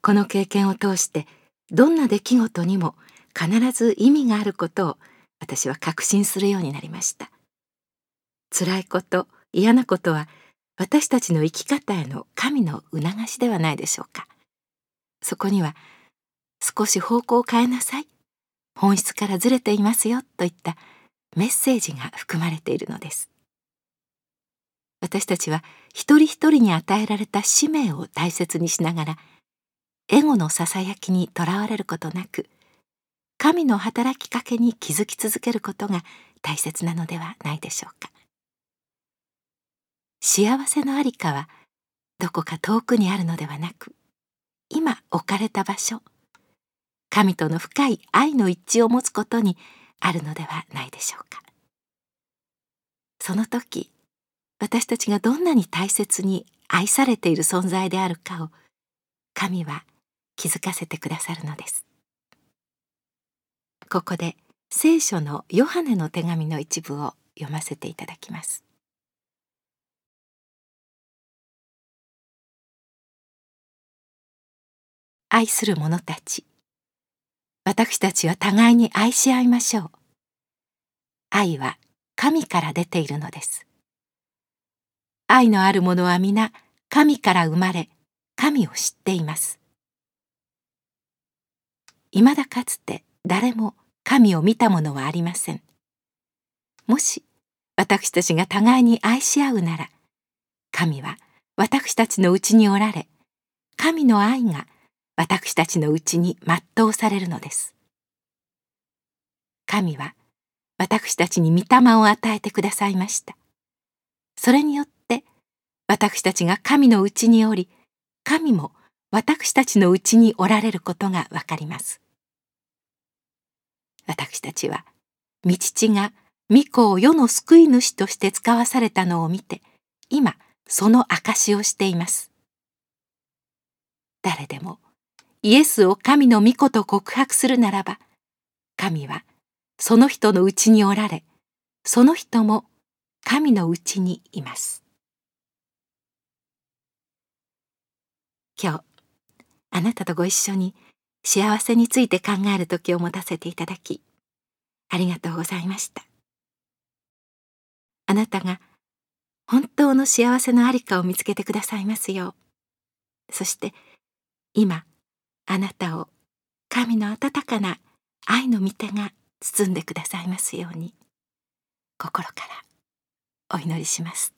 この経験を通してどんな出来事にも必ず意味があることを私は確信するようになりました。辛いこと、嫌なことは私たちの生き方への神の促しではないでしょうか。そこには少し方向を変えなさい、本質からずれていますよといったメッセージが含まれているのです。私たちは一人一人に与えられた使命を大切にしながら、エゴのささやきにとらわれることなく、神の働きかけに気づき続けることが大切なのではないでしょうか。幸せのありかはどこか遠くにあるのではなく、今置かれた場所、神との深い愛の一致を持つことにあるのではないでしょうか。その時、私たちがどんなに大切に愛されている存在であるかを神は気づかせてくださるのです。ここで聖書のヨハネの手紙の一部を読ませていただきます。愛する者たち、私たちは互いに愛し合いましょう。愛は神から出ているのです。愛のある者は皆神から生まれ、神を知っています。未だかつて誰も神を見た者はありません。もし私たちが互いに愛し合うなら、神は私たちのうちにおられ、神の愛が私たちのうちに全うされるのです。神は私たちに御霊を与えてくださいました。それによって私たちが神のうちにおり、神も私たちのうちにおられることがわかります。私たちは御父が御子を世の救い主として使わされたのを見て、今その証しをしています。誰でもイエスを神の御子と告白するならば、神はその人のうちにおられ、その人も神のうちにいます。今日、あなたとご一緒に幸せについて考える時を持たせていただき、ありがとうございました。あなたが本当の幸せのありかを見つけてくださいますよう。そして今、あなたを神の温かな愛の御手が包んでくださいますように、心からお祈りします。